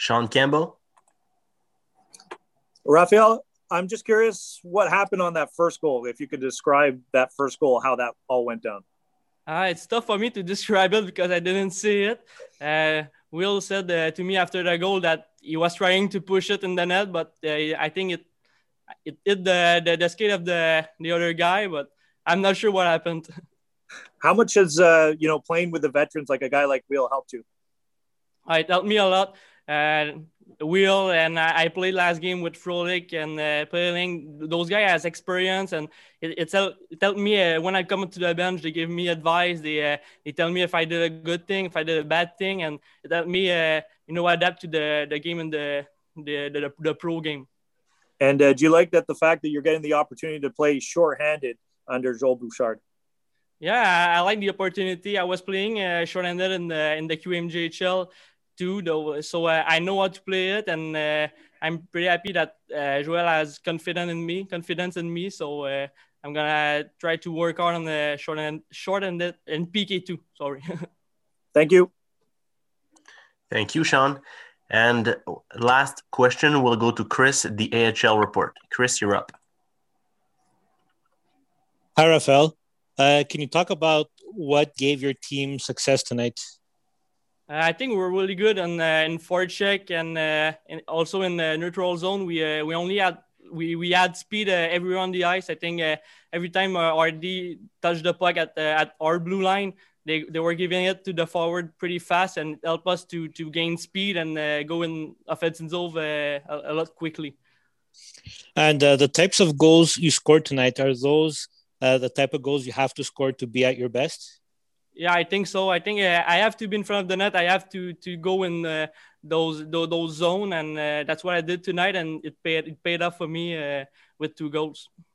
Sean Campbell. Raphael, I'm just curious what happened on that first goal. If you could describe that first goal, how that all went down. It's tough for me to describe it because I didn't see it. Will said to me after the goal that he was trying to push it in the net, but I think it hit the skate of the other guy, but I'm not sure what happened. How much has playing with the veterans like a guy like Will helped you? It helped me a lot. Will and I played last game with Frolic and playing. Those guys has experience, and it helped me when I come to the bench. They give me advice. They tell me if I did a good thing, if I did a bad thing, and it helped me adapt to the game and the pro game. And do you like that the fact that you're getting the opportunity to play short-handed under Joel Bouchard? Yeah, I like the opportunity. I was playing short-handed in the QMJHL too, though, so I know how to play it, and I'm pretty happy that Joel has confidence in me. So I'm gonna try to work hard on the short-handed and PK too. Sorry. Thank you. Thank you, Sean. And last question will go to Chris, the AHL report. Chris, you're up. Hi, Raphael. Can you talk about what gave your team success tonight? I think we're really good in forecheck and also in the neutral zone. We had speed everywhere on the ice. I think every time RD touched the puck at our blue line, they were giving it to the forward pretty fast and help us to gain speed and go in offensive zone a lot quickly. And the types of goals you scored tonight, are those the type of goals you have to score to be at your best? Yeah, I think so. I think I have to be in front of the net. I have to go in those zone, and that's what I did tonight, and it paid off for me with 2 goals.